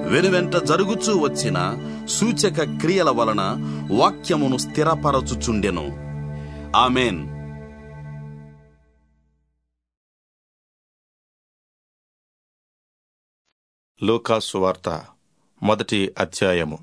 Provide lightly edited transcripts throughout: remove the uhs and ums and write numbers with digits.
వెనువెంట జరుగుచూ వచ్చిన సూచక క్రియల వలన వాక్యమును స్థిరపరచుచుండెను. ఆమేన్. లూకా సువార్త 1వ అధ్యాయము.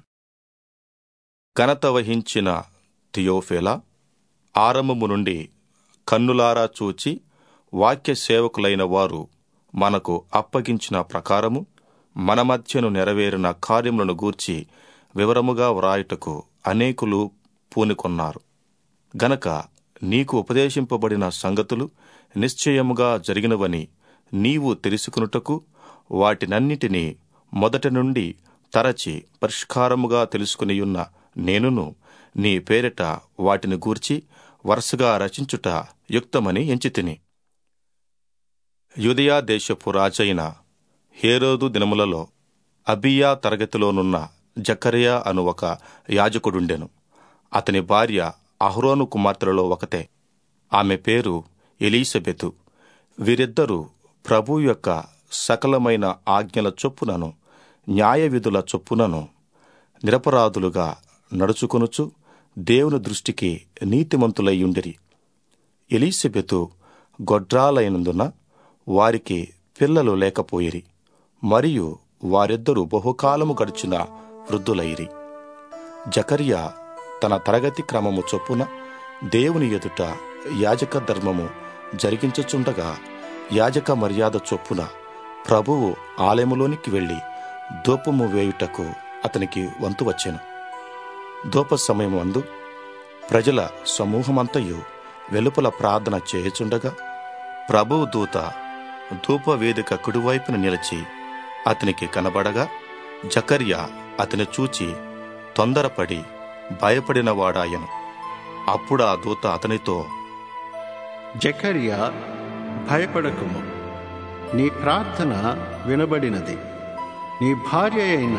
ఘనత వహించిన థియోఫిలా, ఆరంభము నుండి కన్నులారా చూచి వాక్య సేవకులైన వారు మనకు అప్పగించిన ప్రకారము మన మధ్యను నెరవేరిన కార్యములను గూర్చి వివరముగా వ్రాయుటకు అనేకులు పూనుకొన్నారు. గనక నీకు ఉపదేశింపబడిన సంగతులు నిశ్చయముగా జరిగినవని నీవు తెలుసుకునుటకు వాటినన్నిటినీ మొదటి నుండి తరచి పరిష్కారముగా తెలుసుకునియున్న నేనును నీ పేరిట వాటిని గూర్చి వరుసగా రచించుట యుక్తమని ఎంచితిని. యూదయా దేశపు రాజైన హేరోదు దినములలో అబియా తరగతిలోనున్న జకర్యా అను ఒక యాజకుడుండెను. అతని భార్య అహరోను కుమార్తెలలో ఒకతే. ఆమె పేరు ఎలీసబెతు. వీరిద్దరూ ప్రభు యొక్క సకలమైన ఆజ్ఞల చొప్పునను న్యాయ విధుల చొప్పునను నిరపరాధులుగా నడుచుకొనుచు దేవుని దృష్టికి నీతిమంతులయ్యుండిరి. ఎలీసబెతు గొడ్రాలైనందున వారికి పిల్లలు లేకపోయిరి, మరియు వారిద్దరూ బహుకాలము గడిచిన వృద్ధులైరి. జకర్యా తన తరగతి క్రమము చొప్పున దేవుని ఎదుట యాజక ధర్మము జరిగించుచుండగా యాజక మర్యాద చొప్పున ప్రభువు ఆలయములోనికి వెళ్లి ధూపము వేయుటకు అతనికి వంతు వచ్చెను. ధూప సమయమందు ప్రజల సమూహమంతయు వెలుపల ప్రార్థన చేయుచుండగా ప్రభువు దూత ధూపవేదిక కుడివైపున నిలిచి అతనికి కనబడగా జకర్యా అతని చూచి తొందరపడి భయపడినవాడాయను. అప్పుడు ఆ దూత అతనితో, జకర్యా, భయపడకుము, నీ ప్రార్థన వినబడినది. నీ భార్య అయిన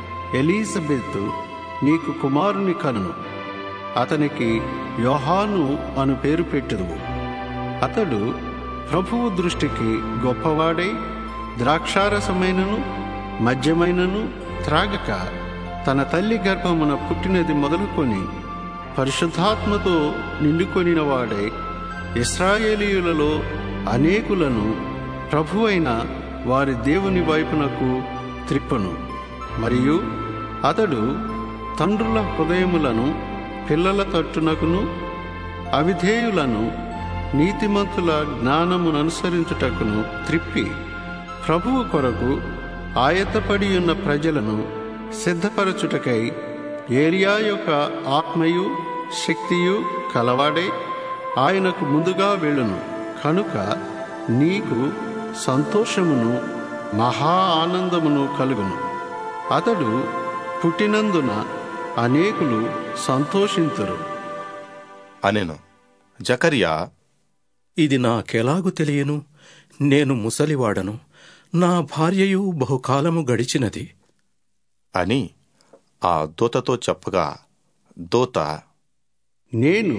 ఎలీజబెతు నీకు కుమారుని కనును. అతనికి యోహాను అను పేరు పెట్టుదువు. అతడు ప్రభువు దృష్టికి గొప్పవాడై ద్రాక్షారసమైనను మద్యమైనను త్రాగక తన తల్లి గర్భమున పుట్టినది మొదలుకొని పరిశుద్ధాత్మతో నిండుకొనినవాడై ఇశ్రాయేలీయులలో అనేకులను ప్రభువైన వారి దేవుని వైపునకు త్రిప్పను. మరియు అతడు తండ్రుల హృదయములను పిల్లల తట్టునకును అవిధేయులను నీతిమంతుల జ్ఞానముననుసరించుటకును త్రిప్పి ప్రభువు కొరకు ఆయత్తపడి ఉన్న ప్రజలను సిద్ధపరచుటకై ఏలియా యొక్క ఆత్మయు శక్తియు కలవాడై ఆయనకు ముందుగా వెళ్ళును. కనుక నీకు సంతోషమును మహా ఆనందమును కలుగును. అతడు పుట్టినందున అనేకులు సంతోషింతురు అనెను. జకర్యా, ఇది నాకెలాగు తెలియను? నేను ముసలివాడను, నా భార్యయు బహుకాలము గడిచినది అని ఆ దూతతో చెప్పగా దూత, నేను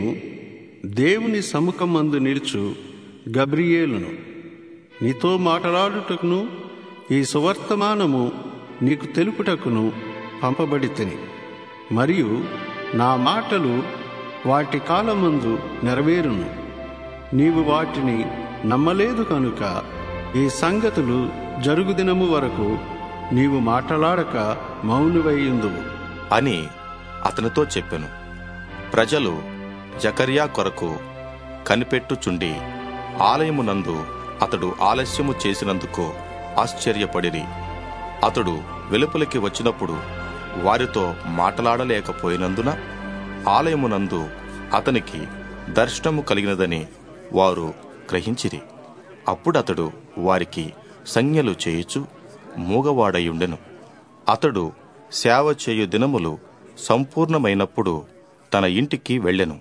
దేవుని సముఖమందు నిలుచు గబ్రియేలును. నీతో మాట్లాడుటకును ఈ సువర్తమానము నీకు తెలుపుటకును పంపబడితిని. మరియు నా మాటలు వాటి కాలమందు నెరవేరును. నీవు వాటిని నమ్మలేదు కనుక ఈ సంగతులు జరుగుదినము వరకు నీవు మాట్లాడక మౌనమయ్యుందువు అని అతనితో చెప్పెను. ప్రజలు జకర్యా కొరకు కనిపెట్టుచుండి ఆలయమునందు అతడు ఆలస్యము చేసినందుకు ఆశ్చర్యపడిరి. అతడు వెలుపలికి వచ్చినప్పుడు వారితో మాట్లాడలేకపోయినందున ఆలయమునందు అతనికి దర్శనము కలిగినదని వారు గ్రహించిరి. అప్పుడతడు వారికి సంజ్ఞలు చేయుచు మూగవాడయుండెను. అతడు సేవ చేయు దినములు సంపూర్ణమైనప్పుడు తన ఇంటికి వెళ్ళెను.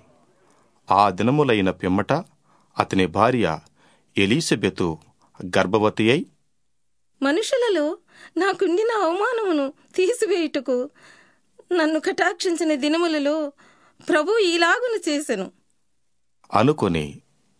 ఆ దినములైన పిమ్మట అతని భార్య ఎలీసబెతు గర్భవతి అయి, మనుషులలో నాకుండిన అవమానమును తీసివేయుటకు నన్ను కటాక్షించిన దినములలో ప్రభు ఈలాగును చేసెను అనుకొని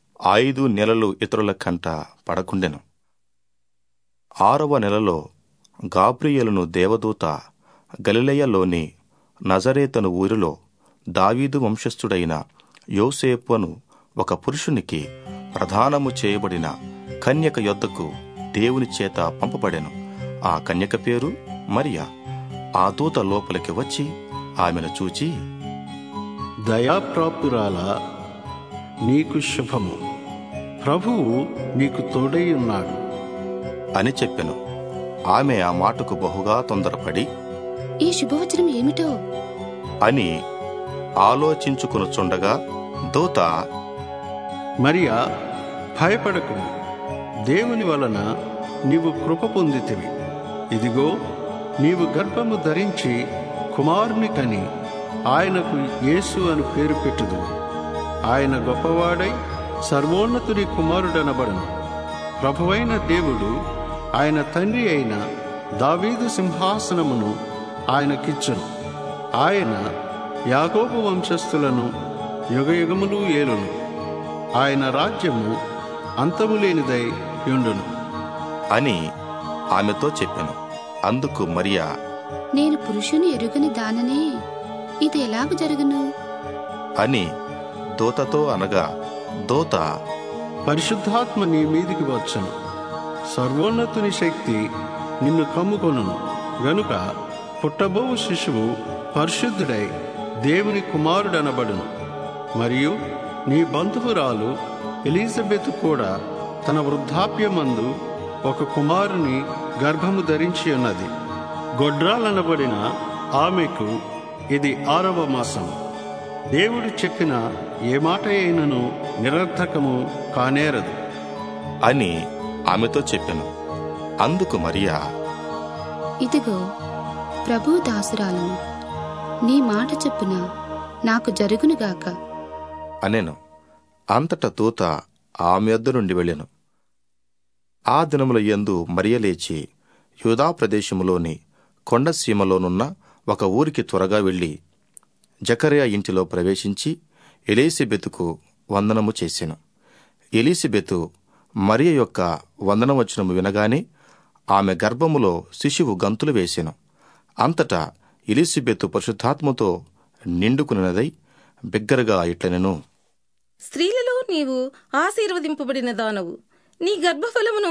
5 నెలలు ఇతరుల కంట పడకుండెను. 6వ నెలలో గాబ్రియేలును దేవదూత గలిలయలోని నజరేతను ఊరిలో దావీదు వంశస్థుడైన యోసేపు అను ఒక పురుషునికి ప్రదానము చేయబడిన కన్యక యొద్దకు దేవుని చేత పంపబడెను. ఆ కన్యక పేరు మరియా. ఆ దూత లోపలికి వచ్చి ఆమెను చూచి, దయాప్రాప్తురాలా, నీకు శుభము, ప్రభువు నీకు తోడై ఉన్నాడు అని చెప్పెను. ఆమె ఆ మాటకు బహుగా తొందరపడి ఈ శుభవచనం ఏమిటో అని ఆలోచించుకొనుచుండగా దూత, మరియా, భయపడకుము, దేవుని వలన నీవు కృప పొందితివి. ఇదిగో, నీవు గర్భము ధరించి కుమారుని కని ఆయనకు యేసు అని పేరు పెట్టుదువు. ఆయన గొప్పవాడై సర్వోన్నతుని కుమారుడనబడను. ప్రభువైన దేవుడు ఆయన తండ్రి అయిన దావీదు సింహాసనమును ఆయనకిచ్చును. ఆయన యాకోబు వంశస్థులను యుగయుగములు ఏలును. ఆయన రాజ్యము అంతము లేనిదై యుండును అని ఆమెతో చెప్పెను. అందుకు మరియా, నేను పురుషుని ఎరుగని దాననే, ఇది ఎలాగ జరుగును అని దూతతో అనగా, దూత, పరిశుద్ధాత్మ నీ మీదికి వచ్చును, సర్వోన్నతుని శక్తి నిన్ను కమ్ముకొనును గనుక పుట్టబోవు శిశువు పరిశుద్ధుడై దేవుని కుమారుడనబడును. మరియు నీ బంధువురాలు ఎలిజబెతు కూడా తన వృద్ధాప్యమందు ఒక కుమారుని గర్భము ధరించి ఉన్నది. గొడ్రాలనబడిన ఆమెకు ఇది 6వ మాసం. దేవుడు చెప్పిన ఏ మాట అయినను నిరర్థకము కానేరదు అని ఆమెతో చెప్పెను. అందుకు మరియా, ఇదిగో ప్రభు దాసురాలను, నీ మాట చొప్పున నాకు జరుగునుగాక అనెను. అంతట దూత ఆమె యొద్ద నుండి వెళ్ళెను. ఆ దినముల యందు మరియ లేచి యూదా ప్రదేశములోని కొండసీమలోనున్న ఒక ఊరికి త్వరగా వెళ్లి జకర్యా ఇంటిలో ప్రవేశించి ఎలీసెబెతుకు వందనము చేసెను. ఎలీసెబెతు మరియ యొక్క వందనవచనము వినగానే ఆమె గర్భములో శిశువు గంతులు వేసెను. అంతటా ఎలీసెబెతు పరిశుద్ధాత్మతో నిండుకున్నదై బిగ్గరగా ఇట్లనెను, స్త్రీలలో నీవు ఆశీర్వదింపబడిన దానవు, నీ గర్భఫలమును